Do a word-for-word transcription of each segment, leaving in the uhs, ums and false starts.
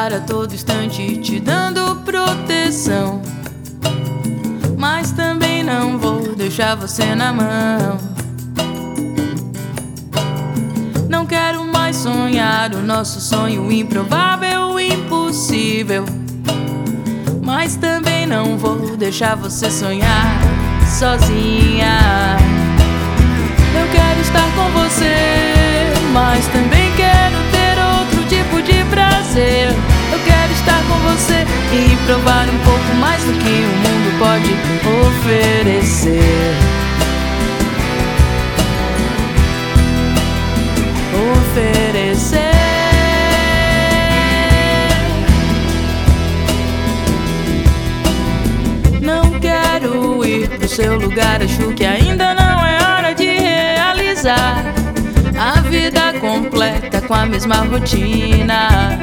estar a todo instante te dando proteção, mas também não vou deixar você na mão. Não quero mais sonhar o nosso sonho improvável, impossível, mas também não vou deixar você sonhar sozinha. Eu quero estar com você, mas também quero ter outro tipo de prazer. Eu quero estar com você e provar um pouco mais do que o mundo pode oferecer. Oferecer. Não quero ir pro seu lugar, acho que ainda não é hora de realizar a vida completa com a mesma rotina.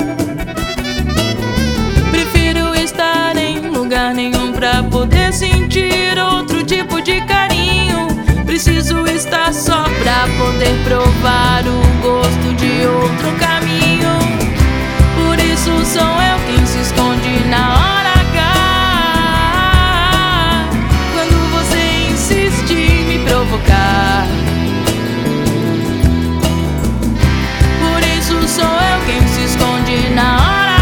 Prefiro estar em lugar nenhum pra poder sentir outro tipo de carinho. Preciso estar só pra poder provar o gosto de outro caminho. Por isso sou eu quem se esconde na hora H, quando você insiste em me provocar. Por isso sou eu quem se esconde na hora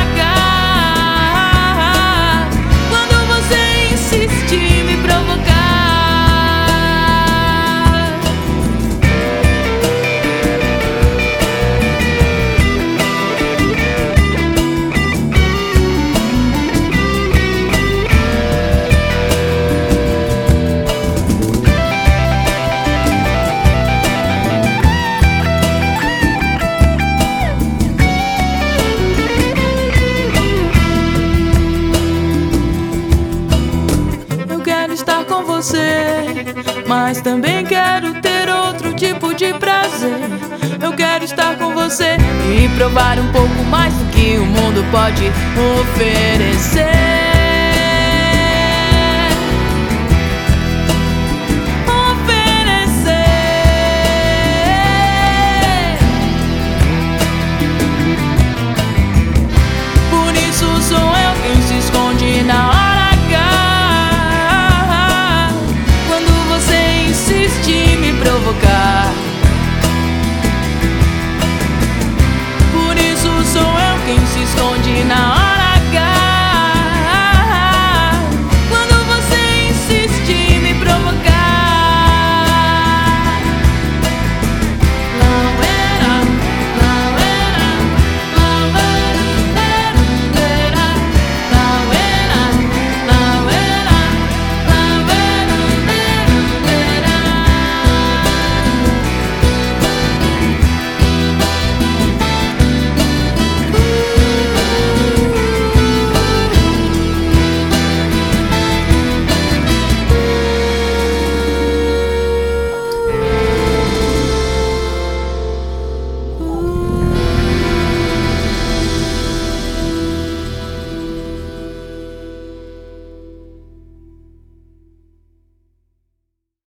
H, quando você insiste em me provocar. Mas também quero ter outro tipo de prazer. Eu quero estar com você e provar um pouco mais do que o mundo pode oferecer.